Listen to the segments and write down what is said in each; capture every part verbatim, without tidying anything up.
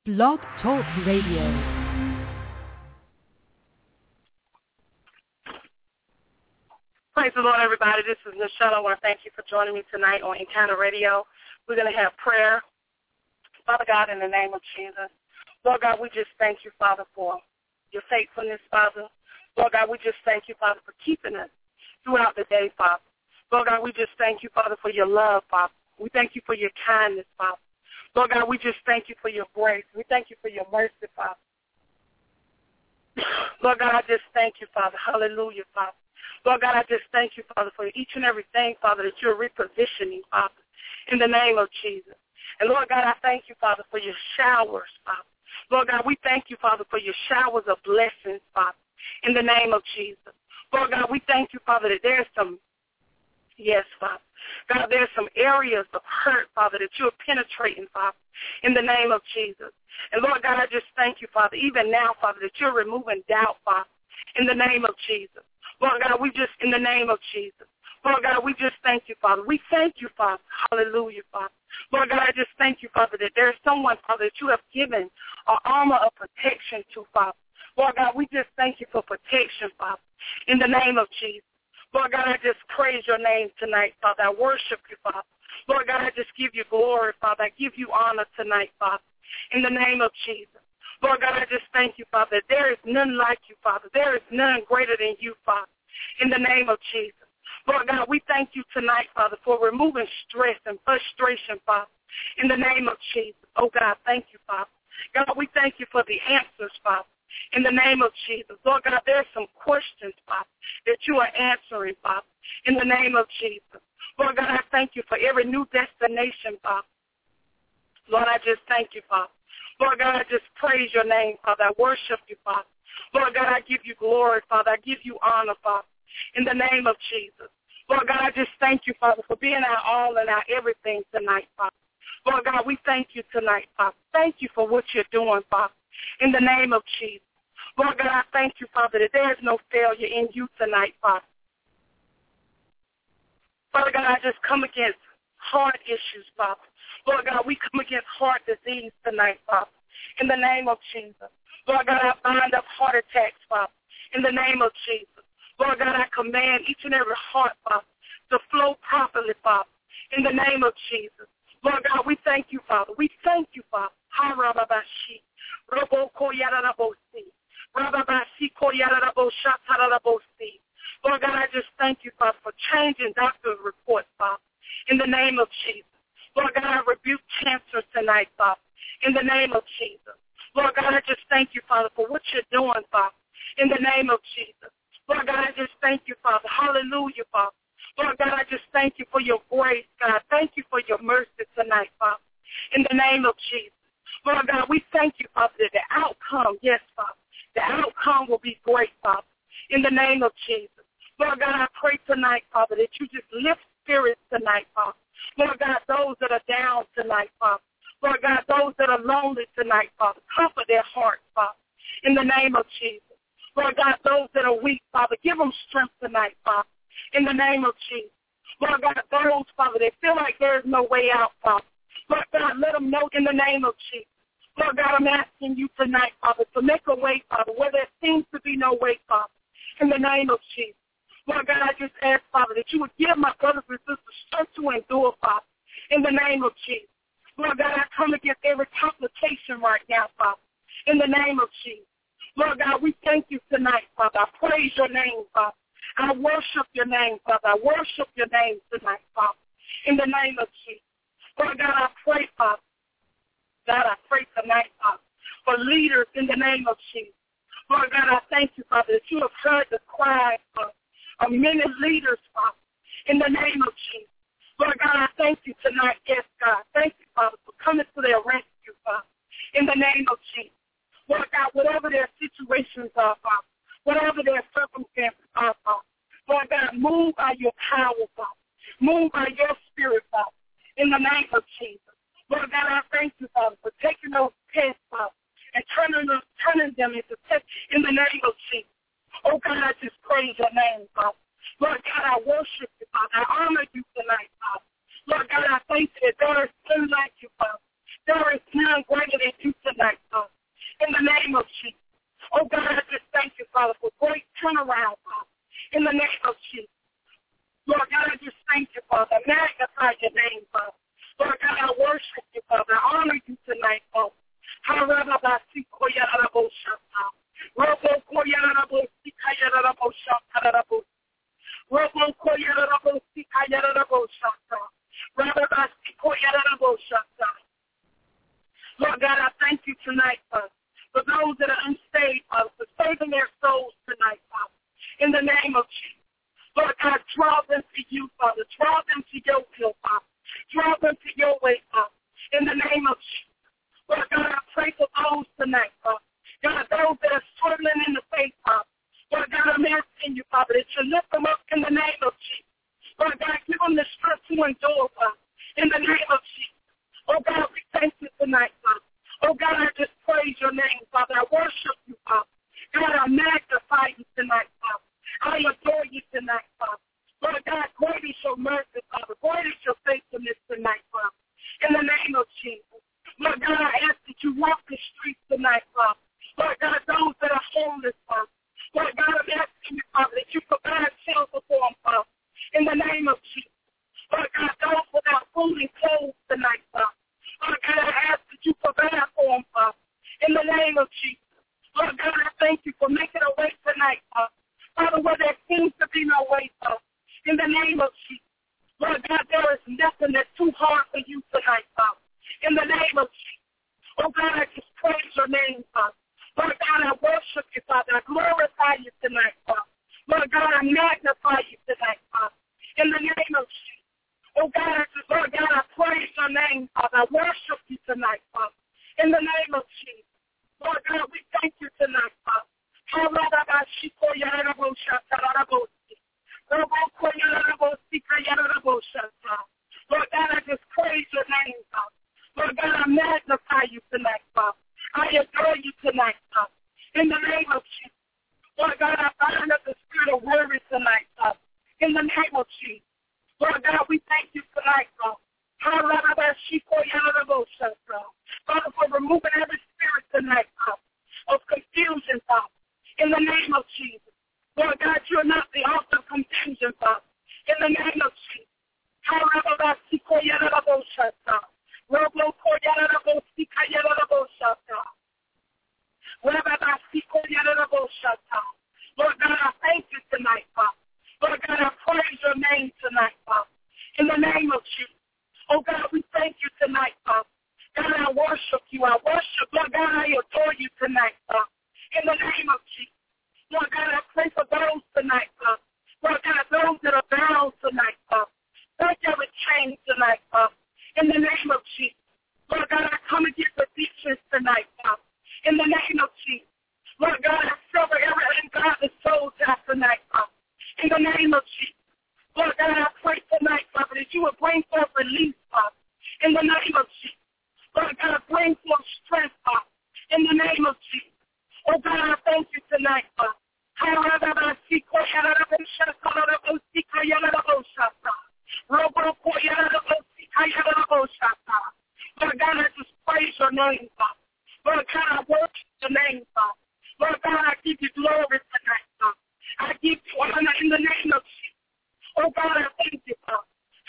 Blog Talk Radio. Praise the Lord, everybody. This is Michelle. I want to thank you for joining me tonight on Encounter Radio. We're going to have prayer. Father God, in the name of Jesus. Lord God, we just thank you, Father, for your faithfulness, Father. Lord God, we just thank you, Father, for keeping us throughout the day, Father. Lord God, we just thank you, Father, for your love, Father. We thank you for your kindness, Father. Lord God, we just thank you for your grace. We thank you for your mercy, Father. Lord God, I just thank you, Father. Hallelujah, Father. Lord God, I just thank you, Father, for each and everything, Father, that you're repositioning, Father, in the name of Jesus. And Lord God, I thank you, Father, for your showers, Father. Lord God, we thank you, Father, for your showers of blessings, Father, in the name of Jesus. Lord God, we thank you, Father, that there's some, yes, Father. God, there's some areas of hurt, Father, that you're penetrating, Father, in the name of Jesus. And Lord God, I just thank you, Father, even now, Father, that you're removing doubt, Father, in the name of Jesus. Lord God, we just, in the name of Jesus. Lord God, we just thank you, Father. We thank you, Father. Hallelujah, Father. Lord God, I just thank you, Father, that there's someone, Father, that you have given an armor of protection to, Father. Lord God, we just thank you for protection, Father, in the name of Jesus. Lord God, I just praise your name tonight, Father. I worship you, Father. Lord God, I just give you glory, Father. I give you honor tonight, Father, in the name of Jesus. Lord God, I just thank you, Father. There is none like you, Father. There is none greater than you, Father, in the name of Jesus. Lord God, we thank you tonight, Father, for removing stress and frustration, Father, in the name of Jesus. Oh, God, thank you, Father. God, we thank you for the answers, Father, in the name of Jesus. Lord God, there's some questions, Father, that you are answering, Father, in the name of Jesus. Lord God, I thank you for every new destination, Father. Lord, I just thank you, Father. Lord God, I just praise your name, Father. I worship you, Father. Lord God, I give you glory, Father. I give you honor, Father, in the name of Jesus. Lord God, I just thank you, Father, for being our all and our everything tonight, Father. Lord God, we thank you tonight, Father. Thank you for what you're doing, Father, in the name of Jesus. Lord God, I thank you, Father, that there is no failure in you tonight, Father. Father God, I just come against heart issues, Father. Lord God, we come against heart disease tonight, Father, in the name of Jesus. Lord God, I bind up heart attacks, Father, in the name of Jesus. Lord God, I command each and every heart, Father, to flow properly, Father, in the name of Jesus. Lord God, we thank you, Father. We thank you, Father. Ha-ra-ba-ba-shi. Robo-ko-ya-ra-ra-bo-si. Ra-ba-ba-shi-ko-ya-ra-ra-bo-sha-ta-ra-ra-bo-si. Lord God, I just thank you, Father, for changing doctor's reports, Father, in the name of Jesus. Lord God, I rebuke cancer tonight, Father, in the name of Jesus. Lord God, I just thank you, Father, for what you're doing, Father, in the name of Jesus. Lord God, I just thank you, Father. Hallelujah, Father. Lord God, I just thank you for your grace, God. Thank you for your mercy tonight, Father, in the name of Jesus. Lord God, we thank you, Father, that the outcome, yes, Father, the outcome will be great, Father, in the name of Jesus. Lord God, I pray tonight, Father, that you just lift spirits tonight, Father. Lord God, those that are down tonight, Father. Lord God, those that are lonely tonight, Father, comfort their hearts, Father, in the name of Jesus. Lord God, those that are weak, Father, give them strength tonight, Father, in the name of Jesus. Lord God, those, Father, they feel like there is no way out, Father. Lord God, let them know in the name of Jesus. Lord God, I'm asking you tonight, Father, to make a way, Father, where there seems to be no way, Father, in the name of Jesus. Lord God, I just ask, Father, that you would give my brothers and sisters strength to endure, Father, in the name of Jesus. Lord God, I come against every complication right now, Father, in the name of Jesus. Lord God, we thank you tonight, Father. I praise your name, Father. I worship your name, Father. I worship your name tonight, Father, in the name of Jesus. Lord God, I pray, Father. God, I pray tonight, Father, for leaders in the name of Jesus. Lord God, I thank you, Father, that you have heard the cry of, of many leaders, Father, in the name of Jesus. Lord God, I thank you tonight, yes, God. Thank you, Father, for coming to their rescue, Father, in the name of Jesus. Lord God, whatever their situations are, Father, whatever their circumstances are, Father, Lord God, move by your power, Father. Move by your spirit, Father, in the name of Jesus. Lord God, I thank you, Father, for taking those tests, Father, and turning them, turning them into tests in the name of Jesus. Oh, God, I just praise your name, Father. Lord God, I worship you, Father. I honor you tonight, Father. Lord God, I thank you that there is none like you, Father. There is none greater than you tonight, Lord God, I thank you tonight, Father, for those that are unsaved, Father, for saving their souls tonight, Father, in the name of Jesus. Lord God, draw them to you, Father. Draw them to your will, Father. Draw them to your way, Father, in the name of Jesus. Lord God, I pray for those tonight, Father. God, those that are struggling in the faith, Father. Lord God, I'm asking you, Father, that you lift them up in the name of Jesus. Lord God, give them the strength to endure, Father, in the name of Jesus. Oh, God, we thank you tonight, Father. Oh, God, I just praise your name, Father. I worship you, Father. God, I magnify you tonight, Father. I adore you tonight, Father. Lord God, great is your mercy, Father. Great is your faithfulness tonight, Father. In the name of Jesus. Lord God, I ask that you walk the streets tonight, Father. Lord God, those that are homeless, Father. Lord God, I'm asking you, Father, that you provide shelter for them, Father. In the name of Jesus. Lord God, those without food and clothes tonight, Father. Lord God, I ask that you provide for them, Father. In the name of Jesus. Lord God, I thank you for making a way tonight, Father. Father, where there seems to be no way, Father. In the name of Jesus. Lord God, there is nothing that's too hard for you tonight, Father. In the name of Jesus. Oh, God, I just praise your name, Father. Lord God, I worship you, Father. I glorify you tonight, Father. Lord God, I magnify you tonight, Father. In the name of Jesus. Oh, God, I just, Lord God, I praise your name, Father. I worship you tonight, Father. In the name of Jesus. Lord God, we thank you tonight, Father. Lord God, I just praise your name, Father. Lord God, I magnify you tonight, Father. I adore you tonight, Father. In the name of Jesus. Lord God, I bind up the spirit of worry tonight, Father. In the name of Jesus. Lord God, we thank you tonight, Father. Father, for removing every spirit tonight, Father, of confusion, Father. In the name of Jesus. Lord God, you are not the author of confusion, Father. In the name of Jesus. Lord God, I thank you tonight, Father. Lord God, I praise your name tonight, Father. In the name of Jesus. Oh, God, we thank you tonight, Father. God, I worship you. I worship. Lord God, I adore you tonight, Father. In the name of Jesus. Lord God, I pray for those tonight, Father. Lord God, those that are bound tonight, Father. Break every chain tonight, Father. In the name of Jesus. Lord God, I come against addictions tonight, Father. In the name of Jesus. Lord God, I sever every ungodly soul out tonight, Father. In the name of Jesus. Lord God, I pray tonight, Father, that you will bring forth release, Father. In the name of Jesus. Lord God, bring forth strength, Father. In the name of Jesus. Oh God, I thank you tonight, Father. Lord God, I just praise your name, Father. Lord God, I worship your name, Father. Lord God, I give you glory tonight, Father. I give you honor in the name of Jesus. Oh God, I thank you, Father.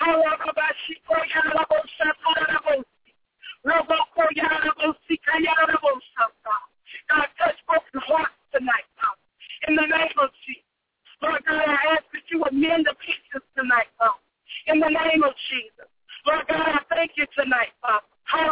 God, touch broken hearts tonight, Father. In the name of Jesus. Lord God, I ask that you would mend the pieces tonight, Father. In the name of Jesus. Lord God, I thank you tonight, Father.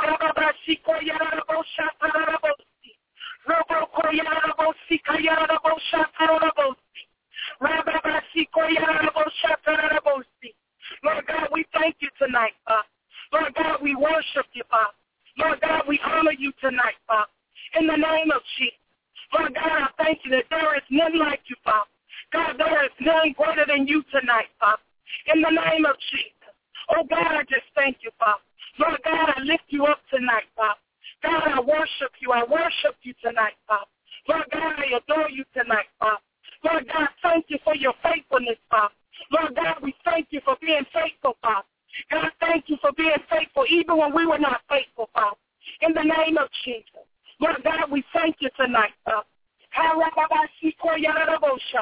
Lord God, we thank you tonight, Father. Lord God, we worship you, Father. Lord God, we honor you tonight, Father. In the name of Jesus. Lord God, I thank you that there is none like you, Father. God, there is none greater than you tonight, Father. In the name of Jesus. Oh, God, I just thank you, Father. Lord God, I lift you up tonight, Father. God, I worship you. I worship you tonight, Father. Lord God, I adore you tonight, Father. Lord God, thank you for your faithfulness, Father. Lord God, we thank you for being faithful, Father. God, thank you for being faithful even when we were not faithful, Father. In the name of Jesus. Lord God, we thank you tonight, Father.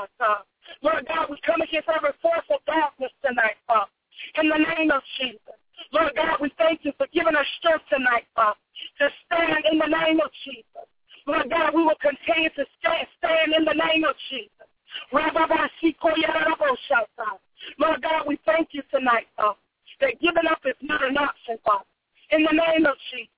Lord God, we come against every force of darkness tonight, Father. In the name of Jesus. Lord God, we thank you for giving us strength tonight, Father, to stand in the name of Jesus. Lord God, we will continue to stand, stand in the name of Jesus. Lord God, we thank you tonight, Father, that giving up is not an option, Father, in the name of Jesus.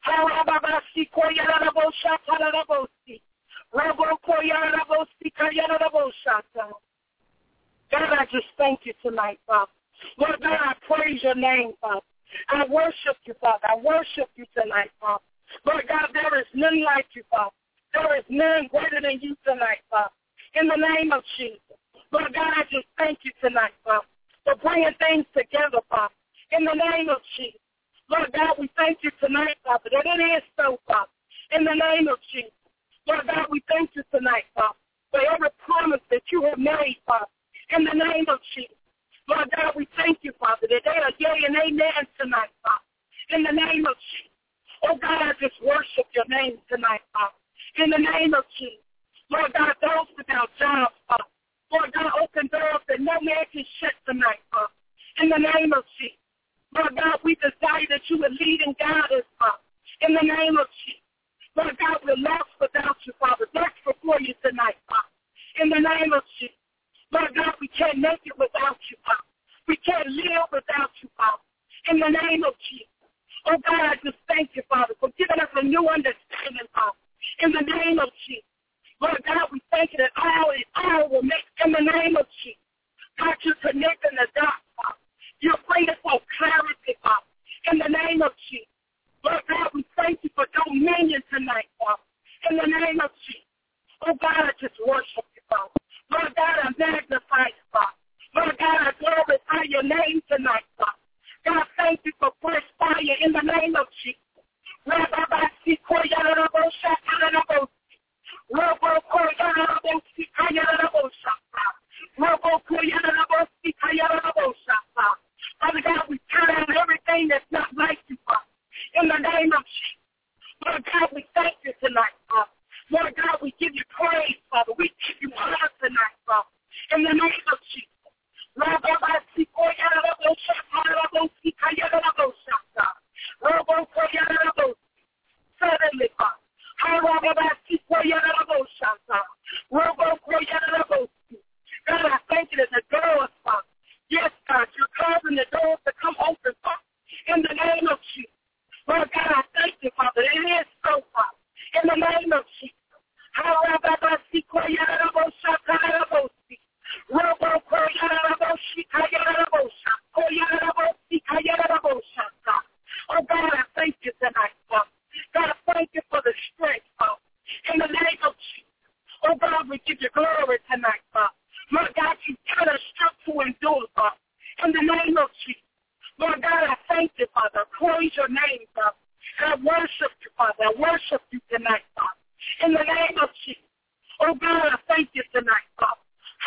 God, I just thank you tonight, Father. Lord God, I praise your name, Father. I worship you, Father. I worship you tonight, Father. Lord God, there is none like you, Father. There is none greater than you tonight, Father. In the name of Jesus. Lord God, I just thank you tonight, Father, for bringing things together, Father. In the name of Jesus. Lord God, we thank you tonight, Father, that it is so, Father. In the name of Jesus. Lord God, we thank you tonight, Father, for every promise that you have made, Father. In the name of Jesus. Lord God, we thank you, Father, that they are yea and amen tonight, Father. In the name of Jesus. Oh, God, I just worship your name tonight, Father. In the name of Jesus. Lord God, those without jobs, Father. Lord God, open doors that no man can shut tonight, Father. In the name of Jesus. Lord God, we desire that you would lead and guide us, Father. In the name of Jesus. Lord God, we're lost without you, Father. That's before you tonight, Father. In the name of Jesus. Lord God, we can't make it without you, Father. We can't live without you, Father. In the name of Jesus. Oh, God, I just thank you, Father, for giving us a new understanding, Father. In the name of Jesus. Lord God, we thank you that all is all will make in the name of Jesus. God, you're connecting the dots, Father. You're bringing for clarity, Father. In the name of Jesus. Lord God, we thank you for dominion tonight, Father. In the name of Jesus. Oh, God, I just worship you, Father. Lord God, I magnify you, Father. Lord God, I glorify your name tonight, Father. God, thank you for fresh fire in the name of Jesus. Father God, we turn out everything that's not like you, Father. In the name of Jesus. Lord God, we thank you tonight, Father. Lord God, we give you praise, Father. We give you honor tonight, Father. In the name of Jesus. Lord God, I see for you, suddenly, Father. God, I thank you that the doors, Father. Yes, God, you're causing the doors to come open, Father. In the name of Jesus. Lord God, I thank you, Father. It is so, Father. In the name of Jesus. Oh, God, I thank you tonight, Father. God, I thank you for the strength, Father. In the name of Jesus. Oh, God, we give you glory tonight, Father. Lord God, you give us strength to endure, Father. In the name of Jesus. Lord God, I thank you, Father. I praise your name, Father. And I worship you, Father. I worship you tonight, Father. In the name of Jesus. Oh, God, I thank you tonight, Father.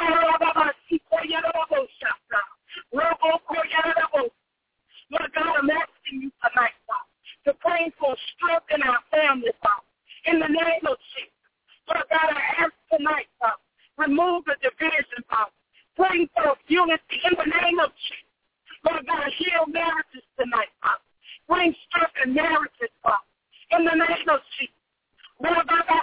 Lord God, I'm asking you tonight, Father, to pray for strength in our family, Father. In the name of Jesus. Lord God, I ask tonight, Father, remove the division, Father. Bring forth unity in the name of Jesus. Lord God, heal marriages tonight, Father. Bring strength in marriages, Father. In the name of Jesus. Lord God, I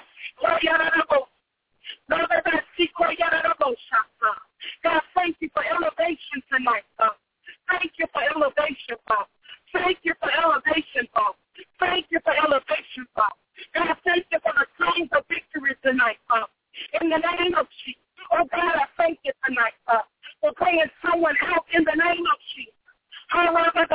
God, thank you for elevation tonight, Father. Thank you for elevation, Father. Thank you for elevation, Father. Thank you for elevation, Father. God, thank you for the songs of victory tonight, Father. In the name of Jesus. Oh, God, I thank you tonight, Father, for bringing someone out in the name of Jesus. God,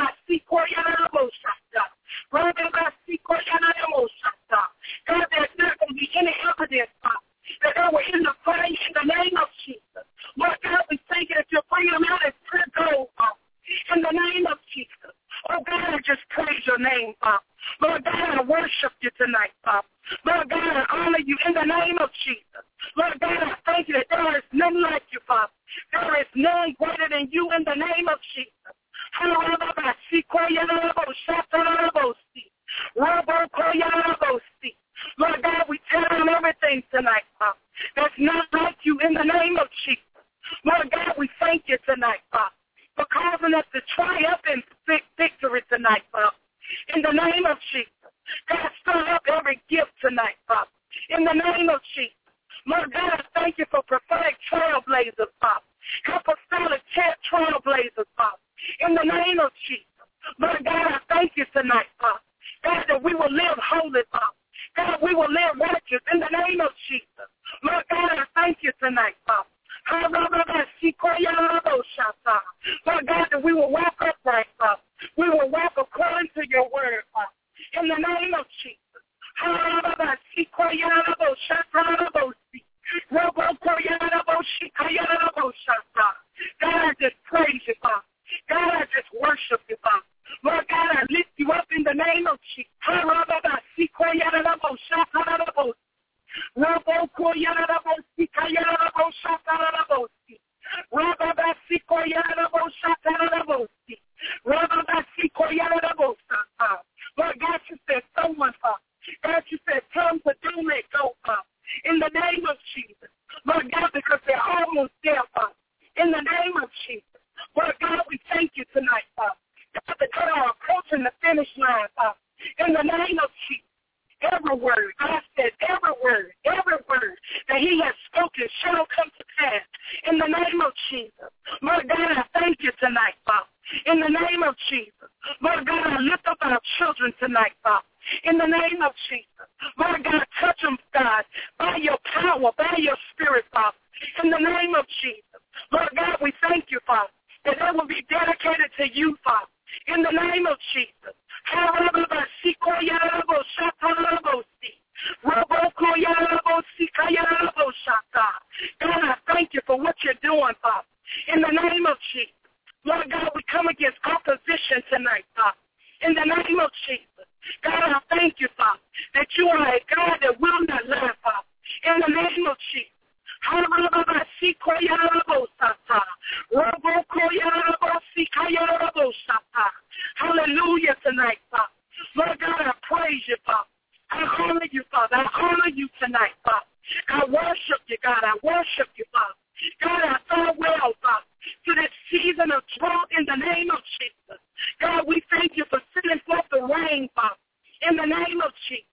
there's not going to be any evidence, Father, that they were in the fire in the name of Jesus. Lord God, we thank you that you're bringing them out as pure gold, Father, in the name of Jesus. Oh, God, I just praise your name, Father. Lord God, I worship you tonight, Father. Lord God, I honor you in the name of Jesus. Lord God, I thank you that there is none like you, Father. There is none greater than you in the name of Jesus. Lord God, we tell them everything tonight, Father. That's not like you in the name of Jesus. Lord God, we thank you tonight, Father, for causing us to triumph in victory tonight, Father. In the name of Jesus. God, stir up every gift tonight, Father. In the name of Jesus. Lord God, I thank you for prophetic trailblazers, Father. Apostolic trailblazers, Father. In the name of Jesus. Lord God, I thank you tonight, Father. God, that we will live holy, Father. God, we will live righteous in the name of Jesus. Lord God, I thank you tonight, Father. Lord God, that we will walk upright, Father. We will walk according to your word, Father. In the name of Jesus. God, I just praise you, Father. God, I just worship you, Father. Lord God, I lift you up in the name of Jesus. Lord God, you said someone, Father. God, you said come to do let go, Father. In the name of Jesus. Lord God, because they're almost there, Father. In the name of Jesus. Lord God, we thank you tonight, Father. God, that they are approaching the finish line, Father. In the name of Jesus. Every word, God said, every word, every word that he has spoken shall come to pass. In the name of Jesus. Lord God, I thank you tonight, Father. In the name of Jesus. Lord God, I lift up our children tonight, Father. In the name of Jesus. Lord God, touch them, God, by your power, by your spirit, Father. In the name of Jesus. Lord God, we thank you, Father, that they will be dedicated to you, Father. In the name of Jesus. God, I thank you for what you're doing, Father. In the name of Jesus. Lord God, we come against opposition tonight, Father. In the name of Jesus. God, I thank you, Father, that you are a God that will not lie, Father. In the name of Jesus. Hallelujah tonight, Father. Lord God, I praise you, Father. I honor you, Father. I honor you tonight, Father. I worship you, God. I worship you, Father. God, I farewell, Father, to this season of drought in the name of Jesus. God, we thank you for sending forth the rain, Father, in the name of Jesus.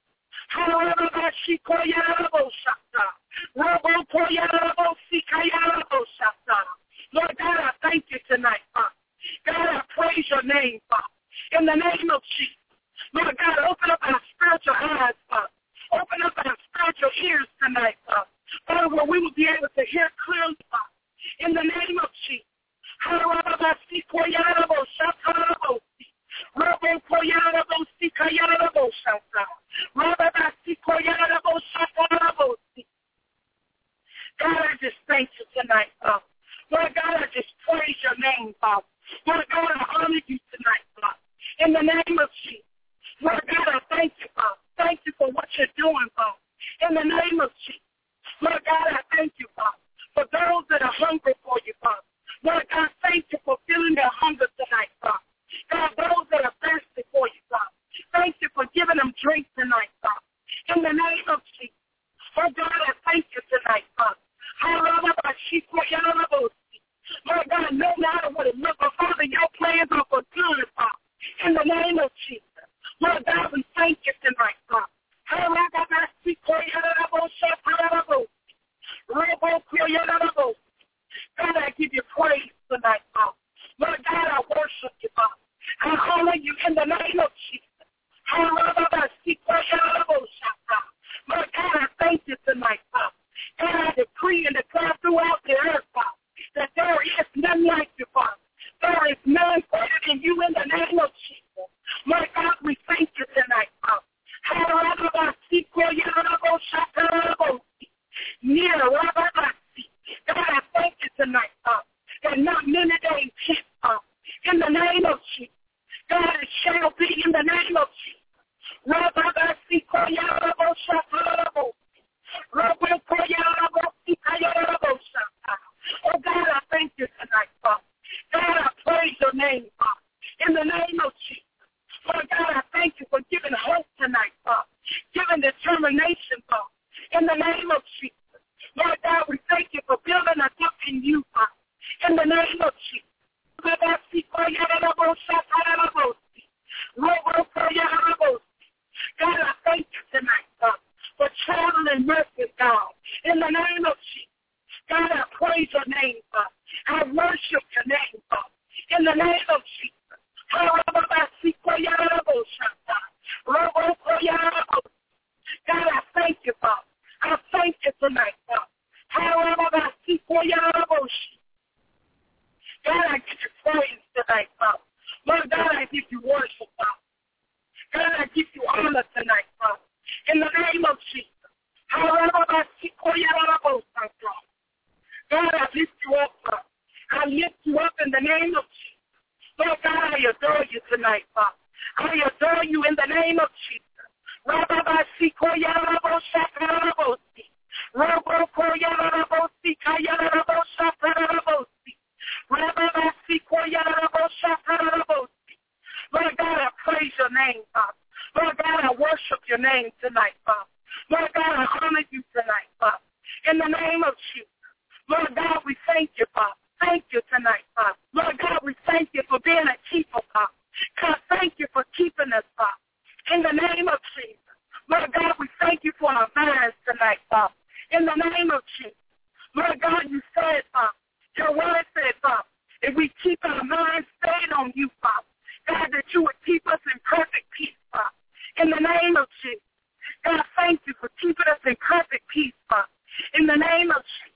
Lord God, I thank you tonight, Father. God, I praise your name, Father, in the name of Jesus. Lord God, open up our spiritual eyes, Father. Open up our spiritual ears tonight, Father. Father, where we will be able to hear clearly, Father, in the name of Jesus. God, I just thank you tonight, Father. Lord God, I just praise your name, Father. Lord God, I honor you tonight, Father. In the name of Jesus. Lord God, I thank you, Father. Thank you for what you're doing, Father. In the name of Jesus. Lord God, I thank you, Father, for those that are hungry for you, Father. Lord God, thank you for filling their hunger tonight, Father. God, those that are thirsty for you, Father. Thank you for giving them drink tonight, Father. In the name of Jesus. Lord God, I thank you tonight, Father. Lord God, no matter what it looks like, Father, your plans are for good, Father. In the name of Jesus. Lord God, we thank you tonight, Father. God, I give you praise tonight, Father. Lord God, I worship you, Father. I honor you in the name of Jesus. Lord God, I thank you tonight, Father. God, I decree and declare throughout the earth, Father, that there is none like you, Father. There is none greater than you in the name of Jesus. Lord God, we thank you tonight, Father. God, I thank you tonight, Father, that not many days hit, Father, in the name of Jesus. God, it shall be in the name of Jesus. Oh, God, I thank you tonight, Father. God, I praise your name, Father, in the name of Jesus. Lord God, I thank you for giving hope tonight, Father, giving determination, Father, in the name of Jesus. Lord God, we thank you for building us up in you, Father, in the name of Jesus. God, I thank you tonight, God, for traveling mercy, God. In the name of Jesus. God, I praise your name, God. I worship your name, God. In the name of Jesus. God, I thank you, God. I thank you tonight, God. God, I give you praise tonight, God. Lord God, I give you worship, God. God, I give you honor tonight, God. In the name of Jesus. God, I lift you up, God. I lift you up in the name of Jesus. Lord God, I adore you tonight, God. I adore you in the name of Jesus. Lord God, I praise your name, God. Lord God, I worship your name tonight, God. Lord God, I honor you tonight, God. In the name of Jesus. Lord God, we thank you, God. Thank you tonight, God. Lord God, we thank you for being a keeper, God. God, thank you for keeping us, God. In the name of Jesus. Lord God, we thank you for our minds tonight, God. In the name of Jesus. Lord God, you said, God, your word said, God, if we keep our minds stayed on you, God, God, that you would keep us in perfect peace, God. In the name of Jesus. God, thank you for keeping us in perfect peace, God. In the name of Jesus.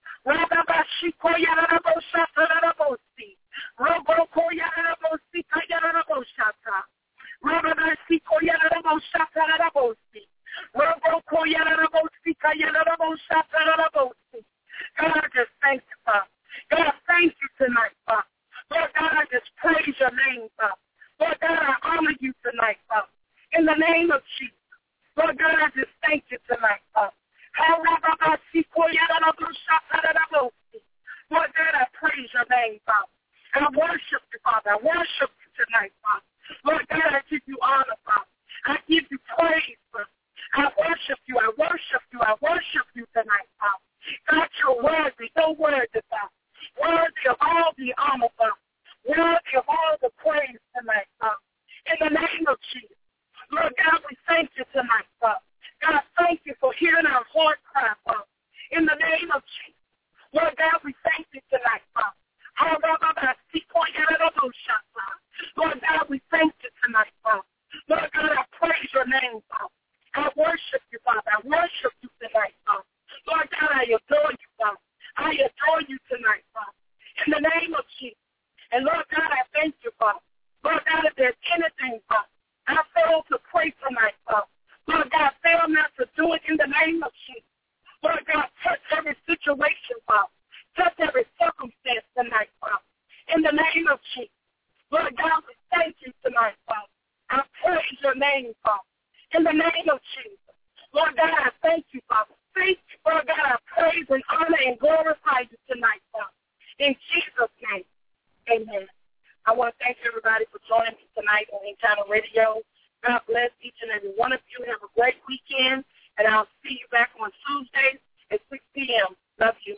God, I just thank you, God. God, thank you tonight, God. Lord God, I just praise your name, God. Lord God, I honor you tonight, God. In the name of Jesus. Lord God, I just thank you tonight, God. Lord God, I praise your name, God. I worship you, Father. I worship you tonight, God. Lord God, I give you honor, God. I give you praise, God. I worship you. I worship you. I worship you tonight, God. God, you're worthy. You're worthy, God. Worthy of all the honor, God. Worthy of all the praise tonight, God. In the name of Jesus. Lord God, we thank you tonight, God. God, thank you for hearing our heart cry, God. In the name of Jesus. Lord God, we thank you tonight, God. Lord God, we thank you tonight, God. Lord God, I praise your name, God. I worship you, Father. I worship you tonight, God. Lord God, I adore you, God. I adore you tonight, God. In the name of Jesus. And Lord God, I thank you, God. Lord God, if there's anything, God, I fail to pray tonight, God. Lord God, fail not to do it in the name of Jesus. Lord God, touch every situation, God. Touch every circumstance tonight, God. In the name of Jesus. Lord God, we thank you tonight, God. I praise your name, God. In the name of Jesus. Lord God, I thank you, Father. Thank you, Lord God. I praise and honor and glorify you tonight, God. In Jesus' name, amen. I want to thank everybody for joining me tonight on Encounter Radio. God bless each and every one of you. Have a great weekend, and I'll see you back on Tuesday at six p.m. Love you.